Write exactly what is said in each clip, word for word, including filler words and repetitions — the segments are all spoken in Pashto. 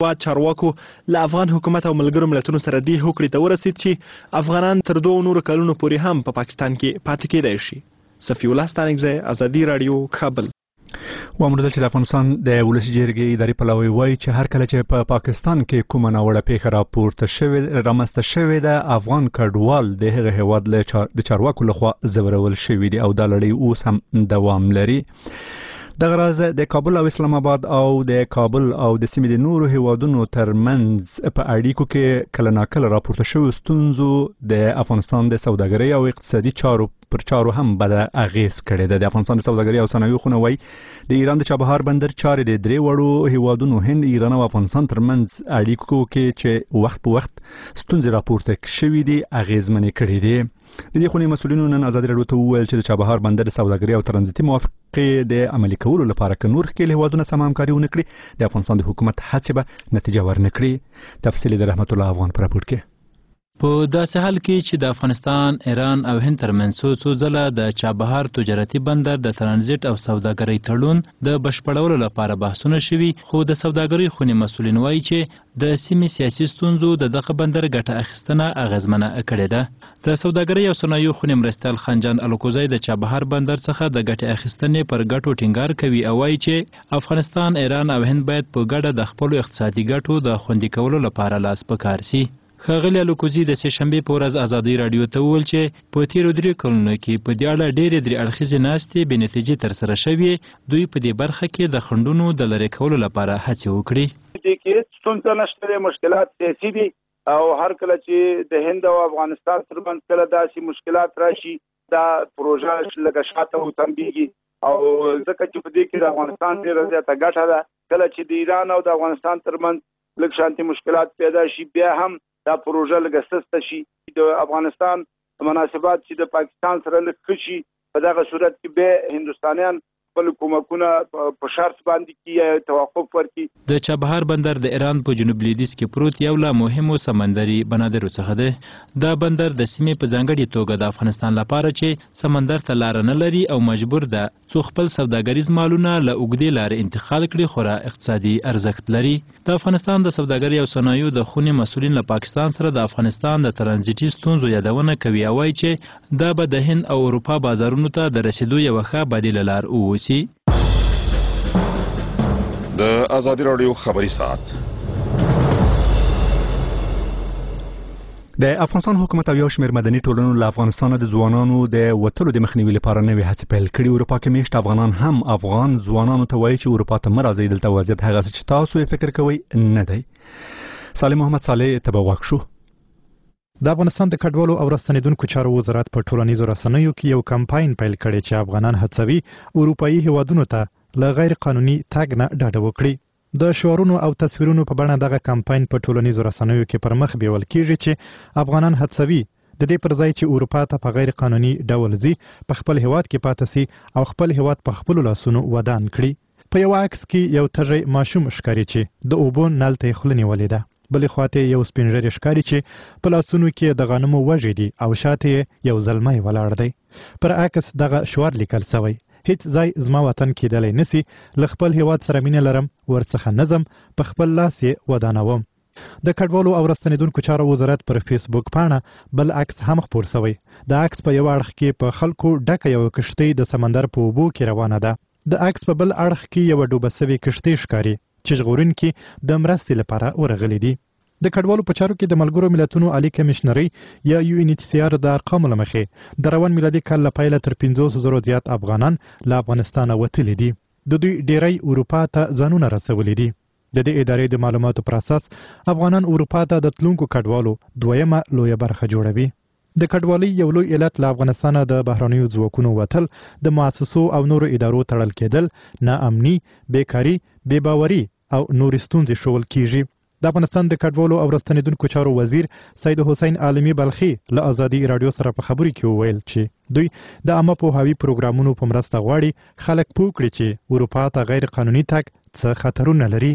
هیواد چارواکو له افغان حکومت او ملګرو ملتونو سره دې هوکړې ته ورسید چې افغانان تر دوه نورو کلونو پورې هم په پا پاکستان کې پاتې کېدای شي. صفي الله ستانکزی، ازادي راډیو، کابل. وامردل چې د افغانستان د ولسي جرګې اداري پلاوی وایي چې هر کله چې په پا پاکستان کې کومه ناوړه پیښه راپورته شوې رامنځته شوې ده، افغان کډوال د هغه هیواد له د چارواکو لخوا ځورول شوي دي او دا لړۍ اوس هم دوام لري. دغه راز د کابل او اسلام آباد او د کابل او د سیمې د نورو هیوادونو ترمنځ په اړیکو کې کله ناکله راپورته شوی ستونزو د افغانستان د سوداګرۍ او اقتصادي چارو پر چارو هم بد اغیز کړی ده. د افغانستان د سوداګرۍ او صنایعو خونه وایي د ایران د چابهار بندر چارې د درې وړو هیوادونو هند، ایران او افغانستان ترمنځ اړیکو کې چې وخت په وخت ستونزې راپورته شوي دي اغیزمنې کړي دي. د دې خونې مسؤلینو نن ازادي راډیو ته وویل چې د چابهار بندر د سوداګرۍ او ترانزیتي موافقې د عملي کولو لپاره که نور ښکېل هیوادونه سم همکاري ونه کړي، د افغانستان د حکومت هڅې به نتیجه ورنه کړي. تفصیل د رحمت الله افغان په راپور کې. په داسې حال کې چې د افغانستان، ایران او هند ترمنځ څو څو ځله د چابهار تجارتي بندر د ترانزیت او سوداګرۍ تړون د بشپړولو لپاره بحثونه شوي، خو د سوداګرۍ خونې مسؤلین وایي چې د سیمې سیاسي ستونزو د دغه بندر ګټه اخیستنه اغیزمنه کړې ده. د سوداګرۍ او صنایعو خونې مرستیال خنجان الکوزی د چابهار بندر څخه د ګټې اخیستنې پر ګټو ټینګار کوي او وایي چې افغانستان، ایران او هند باید په ګډه د خپلو اقتصادي ګټو د خوندي کولو لپاره لاس په کار سي. ښاغلي الکوزي د سې شنبې په ورځ ازادي راډیو ته وویل چې په تیرو درې کلونو کې په دې اړه ډېرې درې اړخیزې ناستې بې نتیجې ترسره شوې. دوی په دې برخه کې د خنډونو د لرې کولو لپاره هڅې وکړي. دې کې ستونزه نشته، مشکلات سیاسي دي او هر کله چې د هند او افغانستان ترمنځ کله داسې مشکلات راشي، دا پروژه لږه شاته وتمبېږي او ځکه چې په دې کې د افغانستان ډېره زیاته ګټه ده. کله چې د ایران او د افغانستان ترمنځ لږ شانتي مشکلات پیدا شي، بیا هم دا پروژه لږه سسته شي. د افغانستان مناسبات چې د پاکستان سره لږ ښه شي، په دغه صورت کې به هندوستانیان خپل کومکونه په شرط باندې کې توقف ورکړي. د چابهار بندر د ایران په جنوب لویدیځ کې پروت یو له مهمو سمندري بنادرو څخه دی. دا بندر د سیمې په ځانګړې توګه د افغانستان لپاره چې سمندر ته لاره نه لري او مجبور ده څو خپل سوداګریز مالونه له اوږدې لارې انتقال کړي، خورا اقتصادي ارزښت لري. د افغانستان د سوداګرۍ او صنایعو د خونې مسؤلین له پاکستان سره د افغانستان د ترانزیتي ستونزو یادونه کوي او وایي چې دا به د هند او اروپا بازارونو ته د رسیدو یوه ښه بدیله لار ووسي. د ازادي راډیو خبري ساعت. د افغانستان حکومت او یو شمېر مدني ټولنو له افغانستان د ځوانانو د وتلو د مخنیوي لپاره نوې هڅې پیل کړي. اروپا کې میشت افغانان هم افغان ځوانانو ته وایي چې اروپا ته مه راځئ، دلته وضعیت هغسې چې تاسو یې فکر کوئ نه دی. صالح محمد صالح ته به غوږ شو. د افغانستان د کډوالو او راستنیدونکو چارو وزارت په ټولنیزو رسنیو کې یو کمپاین پیل کړی چې افغانان هڅوي اروپایي هیوادونو ته له غیر قانوني تګ نه ډډه وکړي. د شعارونو او تصویرونو په بڼه دغه کمپاین په ټولنیزو رسنیو کې پر مخ بیول کیږي چې افغانان هڅوي د دې پر ځای چې اروپا ته په غیر قانوني ډول ځي، په خپل هیواد کې پاتې سي او خپل هیواد په خپل لاسونو ودان کړي. په یو عکس کې یو تږی ماشوم ښکاري چې د اوبو نل ته خله نیولې ده، بلې خواته یو سپینږیری ښکاري چې په لاسونو کې د غنمو وږی دي او شاته یو زلمی ولاړ دی. پر عکس دغه شعار لیکل شوی: هیڅ ځای زما وطن کېدلی نسی، له خپل هیواد سره مینه لرم، ورڅخه نظم په خپل لاس یې ودانوم. د کډوالو او راستنیدونکو چارو وزارت پر فیسبوک پاڼه بل عکس هم خپور شوی. د عکس په یو اړخ کې په خلکو ډکه یو کشتۍ د سمندر په اوبو کې روانه ده. د عکس په بل اړخ کې یو ډوبه سوې کشتۍ ښکاري چې ژغورونکي د مرستې لپاره ورغلي دي. د کډوالو په چارو کې د ملګرو ملتونو عالی کمشنري یا یو ان ایچ سی آر د ارقامو له مخې د روان میلادي کال له پیله تر پنځوس زرو زیات افغانان له افغانستانه وتلي دي. د دوی ډیری اروپا ته ځانونه رسولي دي. د دې ادارې د معلوماتو پر اساس افغانان اروپا ته د تلونکو کډوالو دویمه لویه برخه جوړوي. د کډوالۍ یو لوی علت له افغانستانه د بهرنیو ځواکونو وتل، د مؤسسو او نورو ادارو تړل کېدل، ناامني، بیکاري، بې باوري او نورې ستونزې ښوول کیږي. د افغانستان د کډوالو او راستنیدونکو چارو وزیر سید حسین عالمي بلخي له ازادي راډیو سره په خبرو کې وویل چې دوی د عامه پوهاوي پروګرامونو په مرسته غواړي خلک پوه کړي چې اروپا ته غیر قانوني تګ څه خطرونه لري.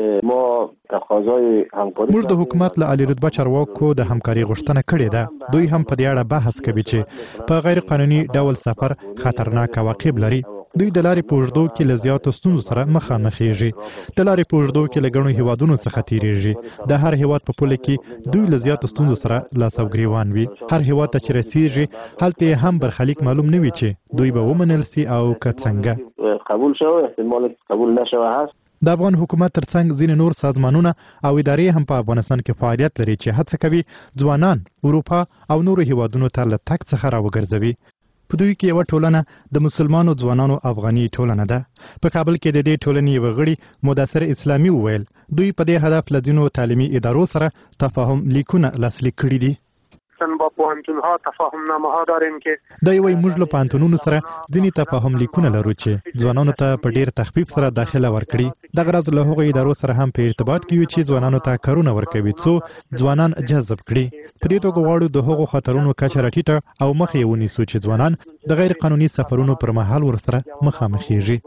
موږ د حکومت له عالی رتبه چارواکو د همکاري غوښتنه کړې ده. دوی هم په دې اړه بحث کوي چې په غیر قانوني ډول سفر خطرناک عواقب لري. دوی د لارې په اوږدو کې له زیاتو ستونزو سره مخامخېږي د لارې په اوږدو کې له ګڼو هیوادونو څخه تیریږي د هر هیواد په پوله کې دوی له زیاتو ستونزو سره لاس او ګریوان وي هر هیواد ته چې رسیږي هلته هم برخلیک معلوم نه وي چې دوی به ومنل سي او که څنګه قبول شوی احتمال قبول نشوی هست د افغان حکومت ترڅنګ ځینې نور سازمانونه او ادارې هم په افغانستان کې فعالیت لري چې هڅه کوي ځوانان اروپا او نورو هیوادونو ته له تګ څخه راوګرځوي په دوی کې یوه ټولنه د مسلمانو ځوانانو افغاني ټولنه ده په کابل کې د دې ټولنې یوه غړي مدثر اسلامي وویل دوی په دې هدف له ځینو تعلیمي ادارو سره تفاهم لیکونه لاسلیک کړي دي با پوهنتون‌ها تفاهم نامه‌ها داریم که دا یوه موږ له پوهنتونونو سره ځینې تفاهم لیکونه لرو چې ځوانانو ته په ډیر تخفیف سره داخله ورکړي دغه راز له هغو ادارو سره هم په ارتباط کې یو چې ځوانانو ته کارونه ورکوي څو ځوانان جذب کړي په دې توګه غواړو د هغو خطرونو کچه راټیټه او مخه یې ونیسو چې ځوانان د غیر قانوني سفرونو پر مهال ورسره مخامخېږي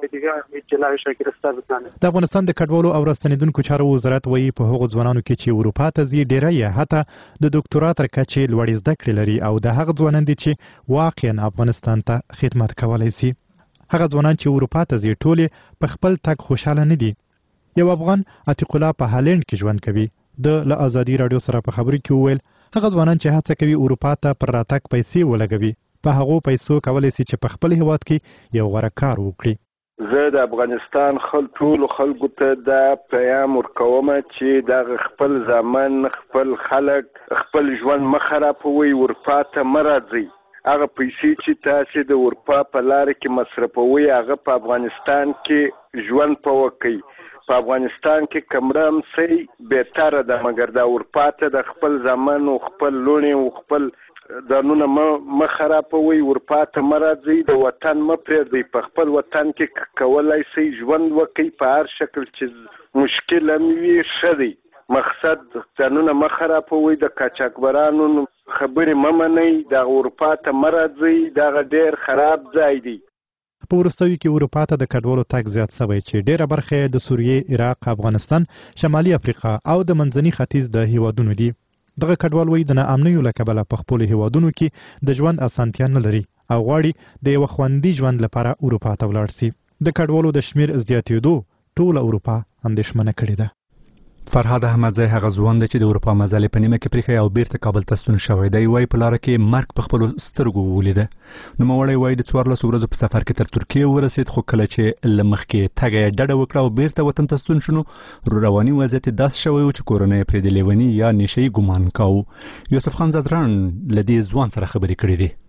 د افغانستان د کډوالو او راستنیدونکو چارو وزارت وایي په هغو ځوانانو کې چې اروپا ته ځي ډیری یې حتی د ډاکټرا تر کچې لوړې زده کړې لري او د هغه ځوانان دي چې واقعا افغانستان ته خدمت کولی سي هغه ځوانان چې اروپا ته ځي ټولې په خپل تګ خوشحاله نه دي یو افغان عتیق الله په هالند کې ژوند کوي د له ازادي رادیو سره په خبرو کې وویل هغه ځوانان چې هڅه کوي اروپا ته پر راتګ پیسې ولګوي په هغو پیسو کولی سي چې په خپل هیواد کې یو غوره کار وکړي زه د افغانستان خل ټولو خلکو ته دا پیغام ورکوم چې دا خپل ځامن خپل خلک خپل ژوند مه خرابوئ اروپا ته مه راځئ هغه پیسې چې تاسې د اروپا په لاره کې مصرفوئ هغه په افغانستان کې ژوند په وکئ په افغانستان کې کمره هم سي بهتره ده مګر د اروپا ته د خپل ځامن او خپل لوڼې او خپل دانونه مه خرابوئ اروپا ته مه راځئ د وطن مه پرېږدئ په خپل وطن کې کولی سئ ژوند وکئ په هر شکل چې مشکل هم وي ښه دی مقصد ځانونه مه خرابوئ د قاچاقبرانو خبرې مه منئ د اروپا ته مه راځئ دغه ډېر خراب ځای دی په وروستیو کې اروپا ته د کډوالو تګ زیات شوی چې ډیره برخه د سوریې عراق افغانستان شمالي افریقا او د منځني ختیځ د هیوادونو دي دغه کډوال وایي د ناامنیو له کبله په خپلو هیوادونو کې د ژوند اسانتیا نه لري او غواړي د یوه خوندي ژوند لپاره اروپا ته ولاړ سي د کډوالو د شمیر زیاتېدو ټوله اروپا اندېښمنه کړې ده فرهاد احمدزی هغه ځوان دی چې د اروپا مزلې په نیمه کې پریښی او بیرته کابل ته ستون شوی دی وایي په لاره کې مرګ په خپلو سترګو ولیده نوموړی وایي د څوارلسو ورځو په سفر کې تر ترکیې ورسېد خو کله چې له مخکې تګه یې ډډه وکړه او بیرته وطن ته ستون شو نو رواني وضعیت یې داسې شوی و چې کورنۍ یې پرې د لیوني یا نشه یي ګمان کاوه یوسف خان زدران له دې ځوان سره خبرې کړې دي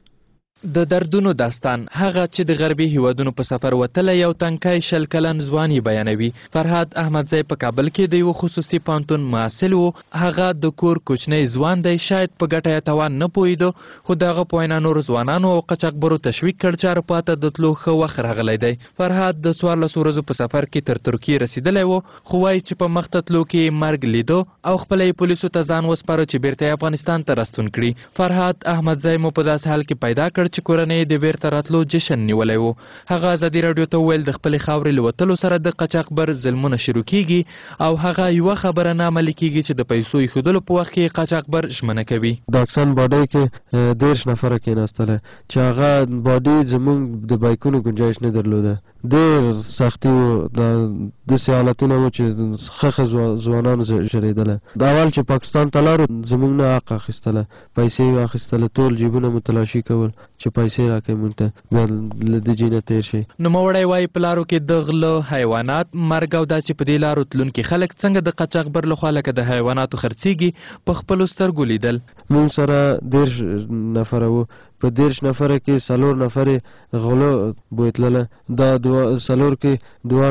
د دردونو داستان هغه چې د غربي هیوادونو په سفر وتلی یو تنکی شل کلن ځوان یې بیانوي فرهاد احمدزی په کابل کې د یو خصوصي پوهنتون محصل و هغه د کور کوچنی ځوان دی شاید په ګټه یا تاوان نه پوهېده خو د هغه په وینا نورو ځوانانو او قاچاقبرو تشویق کړ چې اروپا ته د تلو ښه وخت راغلی دی فرهاد د څوارلسو ورځو په سفر کې تر ترکیې رسېدلی و خو وایي چې په مخ ته تلو کې مرګ لیدو او خپله یې پولیسو ته ځان وسپاره چې بیرته یې افغانستان ته راستون کړي فرهاد احمدزی مو په داسې حال کې پیدا کړ چې کورنۍ د بیرته راتلو جشن نیولی و هغه ازادي راډیو ته وویل د خپلې خاورې له وتلو سره د قاچاقبر ظلمونه شروع کیږي او هغه یوه خبره نه عملي کیږي چې د پیسو ایښودلو په وخت کې قاچاقبر ژمنه کوي د اکسان باډۍ کې دېرش نفره کېناستله چې هغه باډۍ زموږ د بایکونو ګنجایش نه درلوده ډېر سختي و داسې حالتونه و چې ښه ښه ځوانانو ژړېدله د اول چې پاکستان ته لاړو زموږ نه حق اخیستله پیسې یې واخیستله ټول جیبونه مو تلاشي کول چې پیسې راکوي مونږ ته بیا له دې ځای نه تېر شي نوموړی وایي په لارو کې د غله حیوانات مرګ او دا چې په دې لارو تلونکي خلک څنګه د قاچاقبر لخوا لکه د حیواناتو خرڅېږي په خپلو سترګو لیدل مونږ سره دېرش نفره وو په دېرش نفره کې څلور نفرې غلو بوتلله دا دوه څلور کې دوه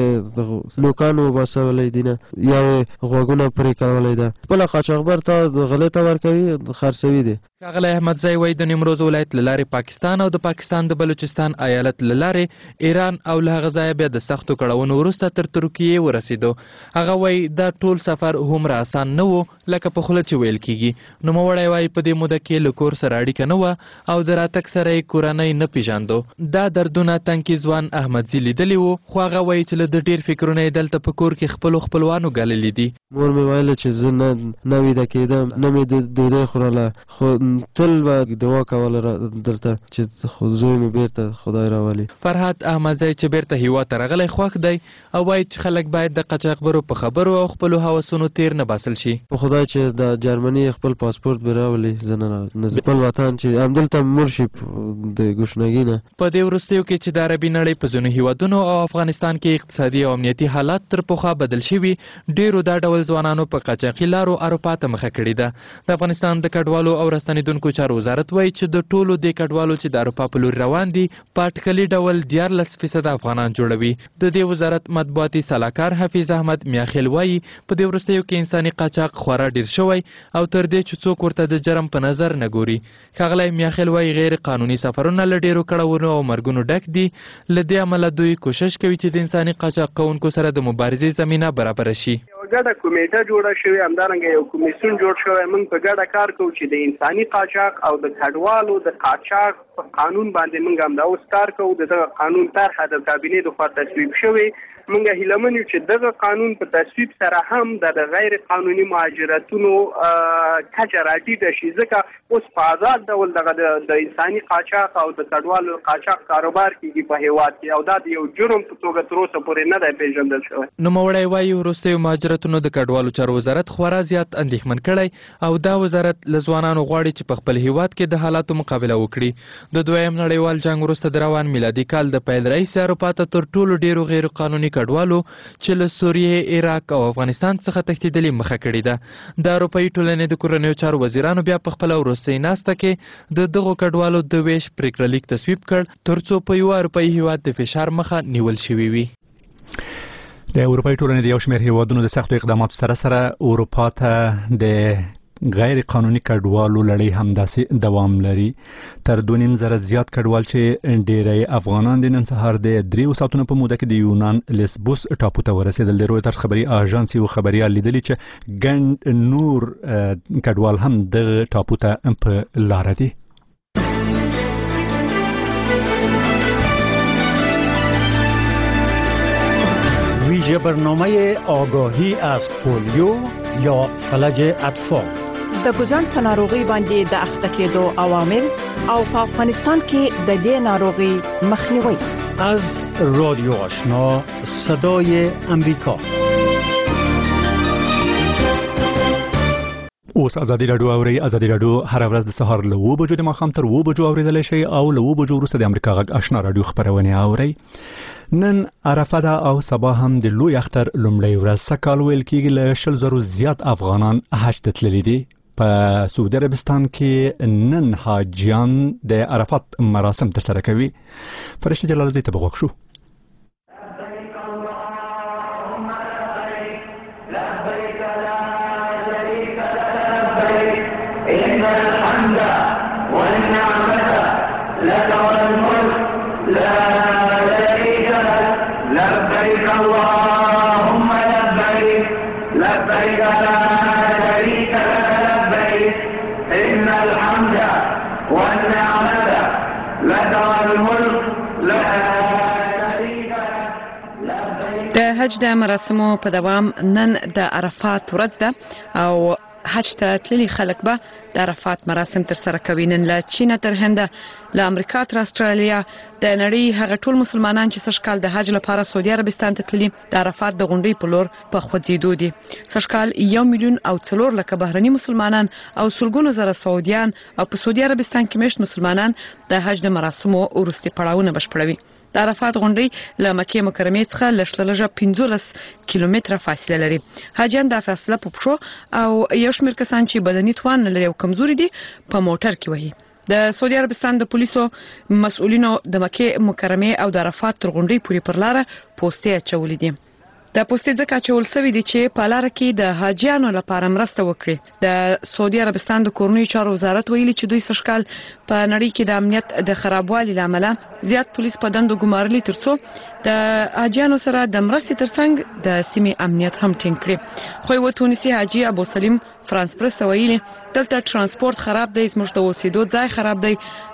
نفرې نوکان وباسولی دي نه یا یې غوږونه پرې کولی ده خپله قاچاقبر ته غلې ته ورکوي خرڅوي دي ښاغلی احمدزی وایي د نیمروز ولایت له لارې پاکستان او د پاکستان د بلوچستان ایالت له لارې ایران او له هغه ځایه بیا د سختو کړاونو وروسته تر ترکیې ورسېدو هغه وایي دا ټول سفر هومره اسان نه و لکه په خوله چې ویل کېږي نوموړی وایي په دې موده کې له کور سره اړیکه نه وه او د راتګ سره یې کورنۍ نه پیژاندو. دا دردونه تنکي ځوان احمدزي لیدلی وو، خو هغه وایي چې له د ډېر فکرونه یې دلته په کور کې خپلو خپلوانو ګاللي دي. مور مې ویله چې زه نه نه ویده کېدم، نه مې د ډوډۍ خوړله، خو تل به دعا کوله درته چې خو زوی مې بیرته خدای راولي. فرحات احمدزی چې بیرته هیواد ته راغلی خوښ دی او وایي چې خلک باید د قاچاقبرو په خبرو او خپلو هوسونو تیر نه باسل شي. په خدای چې د جرمني خپل پاسپورت به راولي، زه نه خپل وطن چې همدلته مړ شي د ګوشنګي نه. په دې وروستیو کې چې د عربي نړۍ په ځینو هیوادونو او افغانستان کې اقتصادي او امنیتي حالات تر پخوا بدل شوي، ډېرو دا ډول ځوانانو په قاچاقي لارو اروپا ته مخه کړې ده. د افغانستان د کډوالو او راستنېدونکو چارو وزارت وایي چې د ټولو دې کډوالو چې د اروپا په لور روان دي په اټکلي ډول دیارلس فیصد افغانان جوړوي. د دې وزارت مطبوعاتي سلاکار حفیظ احمد میاخیل وایي په دې وروستیو کې انساني قاچاق خورا ډیر شوی او تر دې چې څوک ورته د جرم په نظر نه ګوري. ښاغلی میاخیل وایي غیر قانوني سفرونه له ډیرو کړاوونو او مرګونو ډک دي. له دې امله دوی کوشش کوي چې د انساني قاچاق کوونکو سره د مبارزې زمینه برابره شي. ګډه کمیټه جوړه شوې، همدارنګه یو کمیسیون جوړ شوی. موږ په ګډه کار کوو چې د انساني قاچاق او د کډوالو د قاچاق په قانون باندې موږ هم دا اوس کار کوو. دغه قانون طرحه د کابینې لخوا تصویب شوې. موږ هیلهمن یو چې دغه قانون په تصویب سره هم د غیر قانوني مهاجرتونو کچه راټیټه شي، ځکه اوس په آزاد ډول دغه د انساني قاچاق او د کډوالو قاچاق کاروبار کیږي په هیواد کې، او دا د یو جرم په توګه تر اوسه پورې نه دی پیژندل شوی. نوموړی وایي وروستیو مهاجرتونو د کډوالو چارو وزارت خورا زیات اندېښمن کړی او دا وزارت له ځوانانو غواړي چې په خپل هیواد کې د حالاتو مقابله وکړي. د دویم نړیوال جنګ وروسته د روان میلادي کال د پیل راهیسې اروپا ته تر ټولو ډیرو غیر قانوني کډوالو چې له سوریې، عراق او افغانستان څخه تښتېدلي مخه کړې ده. د اروپایي ټولنې د کورنیو چارو وزیرانو بیا په خپله وروستۍ ناسته کې د دغو کډوالو د ویش پریکړه لیک تصویب کړ تر څو په یوه اروپایي هیواد د فشار مخه نیول شوې وي. د اروپایي ټولنې د یو شمېر هیوادونو د سختو اقداماتو سره سره اروپا ته د غیر قانوني کډوالو لړۍ همداسې دوام لري. تر دوه نیم زره زیات کډوال چې ډېری افغانان د نن سهار د دریو ساعتونو په موده کې د یونان لیسبوس ټاپو ته ورسېدل. د رویټرز خبري اژانس یو خبريال لیدلی چې ګڼ نور کډوال هم د ټاپو ته په لار دي. ویژه برنامه آگاهی از پولیو یا فلج اطفال. د ګوزن په ناروغي باندې د اخته کېدو عوامل او په افغانستان کې د دې ناروغي مخنیوي. از رادیو آشنا صدای امریکا. اوس ازادي رادیو اوري. ازادي رادیو هر ورځ د سهار له اوه بجو د ماښام تر اوه بجو اوریدل شي او له اوه بجو وروسته د امریکا غږ آشنا رادیو خبرونه اوري. نن عرفه ده او سبا هم د لوی اختر لومړی ورځ. سکال ویل کېږي له شل زرو زیات افغانان حج ته تللي دي. په سعودي عربستان کې نن حاجیان د عرفات مراسم ترسره کوي. فرشته جلال زی ته بغوښ شو. د حج د مراسمو په دوام نن د عرفات ورځ ده او حج ته تللي خلک به د عرفات مراسم ترسره کوي. نن له چین تر هند، له امریکا تر استرالیا، د نړۍ هغه ټول مسلمانان چې سږکال د حج لپاره سعودي عربستان ته تللي د عرفات د غونډۍ په لور په خوځېدو دي. سږکال یو میلیون او څلور لکه بهرني مسلمانان او سلګونو زره سعودیان او په سعودي عربستان کې مېشت مسلمانان د حج د مراسمو وروستي پړاوونه بشپړوي. د عرفات غونډۍ له مکې مکرمې څخه لږ تر لږه پنځلس کیلومتره فاصله لري. حاجیان دا فاصله په پښو او یو شمېر کسان چې بدني توان نه لري او کمزوري دي په موټر کې وهي. د سعودي عربستان د پولیسو مسؤلینو د مکې مکرمې او د عرفات تر غونډۍ پورې پر لاره پوستې اچولې دي. د پوستې ځکه اچول شوي دي چې په لاره کې د حاجیانو لپاره مرسته وکړي. د سعودي عربستان د کورنیو چارو وزارت ویلي چې دوی سږکال په نړۍ کې د امنیت د خرابوالي له امله زیات پولیس په دندو ګمارلي ترڅو د حاجیانو سره د مرستې ترڅنګ د سیمې امنیت هم ټینګ کړي. خو یو تونسي حاجي ابو سلیم فرانس پرس ویلي دلته ترانسپورت خراب دی، زموږ د اوسېدو ځای خراب دی،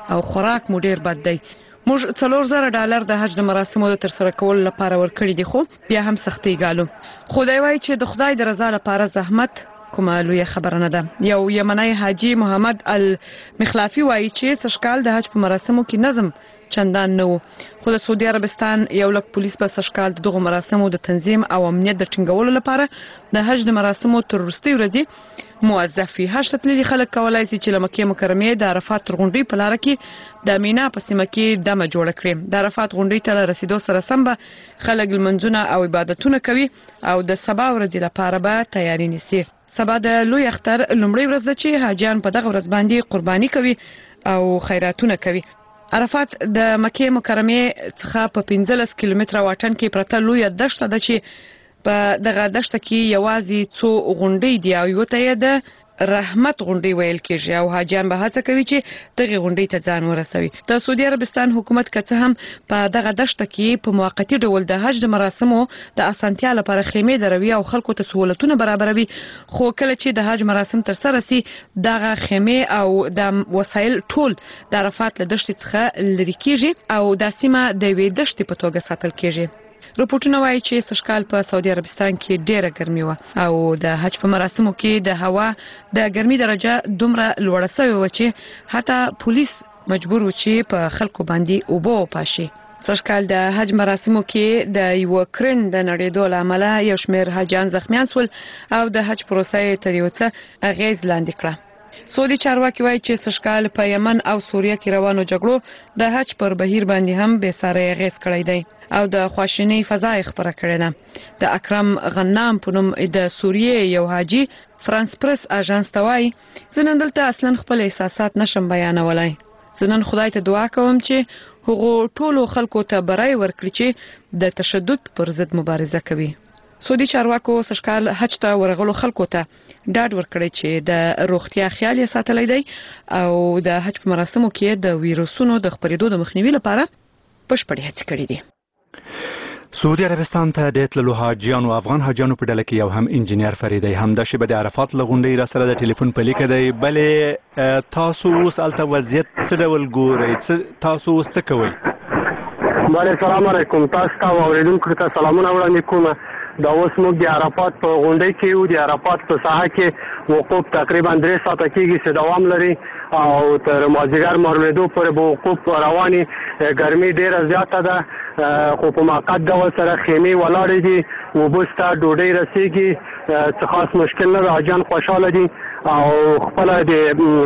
او خوراک مو ډیر بد دی. موږ څلور زره ډالر د حج د مراسمو د ترسره کولو لپاره ورکړي دي، خو بیا هم سختي ګالو. خدای وایي چې د خدای د رضا لپاره زحمت کومه لویه خبره نه ده. یو یمنی حاجی محمد المخلافي وایي چې سږکال د حج په مراسمو کې نظم چندان نه و، خو د سعودي عربستان یو لک پولیس په سږکال د دغو مراسمو د تنظیم او امنیت د ټینګولو لپاره د حج د مراسمو تر وروستۍ ورځې موظف وي. حج ته تللي خلک کولی شي چې له مکې مکرمې د عرفات تر غونډۍ په لاره کې د مینا په سیمه کې دمه جوړه کړي. د عرفات غونډۍ ته له رسیدو سره سم به خلک لمنځونه او عبادتونه کوي او د سبا ورځې لپاره به تیاری نیسي. سبا د لوی اختر لومړۍ ورځ ده چې حاجیان په دغه ورځ باندې قرباني کوي او خیراتونه کوي. عرفات د مکې مکرمې څخه په پنځلس کیلومتره واټن کې پرته لویه دښته ده چې په دغه دښته کې یوازې څو غونډۍ دي او یو ته یې د رحمت غونډۍ ویل کېږي او حاجیان به هڅه کوي چې دغه غونډۍ ته ځان ورسوي. د سعودي عربستان حکومت که څه هم په دغه دښته کې په موقتي ډول د حج د مراسمو د اسانتیا لپاره خیمې دروي او خلکو ته سہولتونه برابروي، خو کله چې د حج مراسم تر سره سي دغه خیمې او د وسایل ټول د عرفات له دښتې څخه لرې کېږي او دا سیمه د یوې دښتې په توګه ساتل کېږي. رپورټونه وایي چې سږکال په سعودي عربستان کې ډیره ګرمي وه او د حج په مراسمو کې د هوا د ګرمي درجه دومره لوړه شوې وه چې حتی پولیس مجبور و چې په خلکو باندې اوبه وپاشي. سږکال د حج مراسمو کې د یو کرن د نړېدو له امله یو شمېر حاجیان زخمیان سول او د حج پروسه یې تر یو څه اغېز لاندې کړه. سعودي چارواکي وایي چې سږکال په یمن او سوریه کې روانو جګړو د حج پر بهیر باندې هم بې ساری اغېز کړی دی او د خواشینۍ فضا یې خپره کړې ده. د اکرم غنام په نوم د سوریې یو حاجي فرانس پرس اژانس ته وایي زه نن دلته اصلا خپل احساسات نشم بیانولی. زه نن خدای ته دعا کوم چې هغو ټولو خلکو ته بری ورکړي چې د تشدد پر ضد مبارزه کوي. سعودي چارواکو سږکال حج ته ورغلو خلکو ته ډاډ ورکړی چې د روغتیا خیال یې ساتلی دی او د حج په مراسمو کې د ویروسونو د خپرېدو د مخنیوي لپاره بشپړې هڅې کړې دي. سعودي عربستان ته د تللو حاجیانو افغان حاجیانو په ډله کې یو هم انجینر فریدی همدا شیبه د عرفات له غونډۍ را سره د ټلیفون په لیکه دی. بلې تاسو اوس هلته وضعیت څه ډول ګورئ؟ تاسو اوس څه کوئ؟ بله سلام علیکم، تاسو ته او اورېدونکو ته سلامونه وړاندې کوم. دا اوس موږ د عرفات په غونډۍ کې یو. د عرفات په ساحه کې وقوف تقریبا درې ساعته کېږي چې دوام لري او تر مازدیګر مارلېدو پورې به وقوف رواني. ګرمي ډېره زیاته ده خو په موقت ډول سره خیمې ولاړې دي، اوبو شته، ډوډۍ رسېږي، څه خاص مشکل نه ده. حاجیان خوشحاله دي او خپله د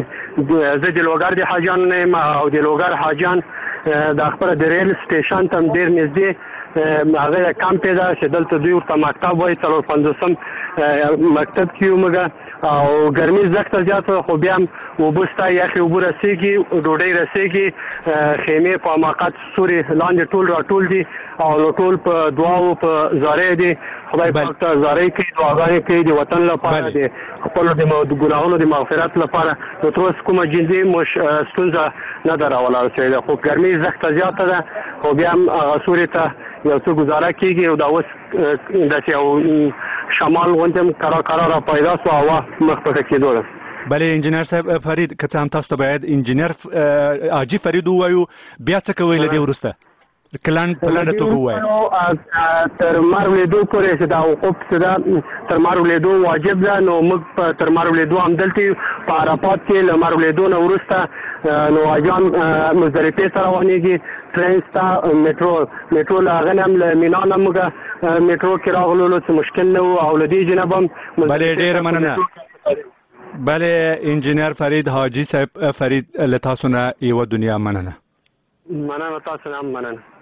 زه د لوګر د حاجیان نه یم او د لوګر حاجیان د خپله د ریل سټیشن ته هم ډېر نږدې هغه یې کمپ دی چې دلته دوی ورته مکتب وایي، څلور پنځوسم مکتب کې یو موږ او ګرمي زیاته زیاته خو بیا هم اوبه شته، یخې اوبه رسېږي، ډوډۍ رسېږي، خیمې په موقت سوري لاندې ټول راټول دي او ټول په دعاو په زارۍ دي. خدای پاک ته زارۍ کوي، دعاګانې کوي د وطن لپاره، د خپلو د ګناهونو د مغفرت لپاره. نو تر اوسه کومه جدي ستونزه نه ده راولاړه شوې ده، خو ګرمي زیاته زیاته ده خو بیا هم هغه سوري ته یو څه ګزاره کېږي او دا اوس داسې یو شمال غوندې هم کرار کرار را پیدا سو، هوا مخ په کېدو ده. بله انجینر صاحب فرید، که څه هم تاسو ته باید انجینر حاجي فرید ووایو، بیا څه کوئ له دې وروسته؟ کلان په لنډه توګه ووایه. تر مار ولیدو پورې چې دا وقوف چې ده تر مار ولیدو واجب ده، نو موږ تر مار ولیدو همدلته یو په عرفات کې. له مار ولیدو نه وروسته نو حاجیان مزدلفې ته روانېږي، ټرین شته، میټرو میټرو له هغه نه هم له مینا نه موږ میټرو کې راغلو، څه مشکل نه و او له دې جنبه هم. بلې ډېره مننه. بلې انجینر فرید حاجي صاحب فرید له تاسو نه یوه دنیا مننه. مننه، تاسو نه هم مننه.